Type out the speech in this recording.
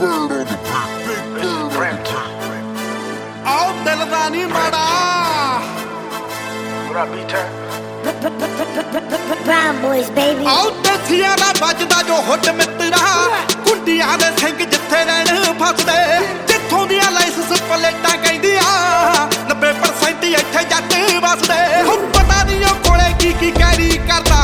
ਆਓ ਦਿਲ ਦਾ ਨੀ ਮਾੜਾ Brown boys, baby. ਆਓ ਦੇਸੀਆਂ ਦਾ ਵੱਜਦਾ ਜੋ ਹੁੱਡ ਮਿੱਤਰਾ ਕੁੰਡੀਆਂ ਦੇ ਸਿੰਘ ਜਿੱਥੇ ਰਹਿਣ ਫਸਦੇ ਜਿੱਥੋਂ ਦੀਆਂ ਲਾਇਸੈਂਸ ਪਲੇਟਾਂ ਕਹਿੰਦੀਆਂ 90% ਇੱਥੇ ਜੱਟ ਵਸਦੇ ਹੁਣ ਪਤਾ ਨਹੀਂ ਉਹ ਕੋਲੇ ਕੀ ਕੈਰੀ ਕਰਦਾ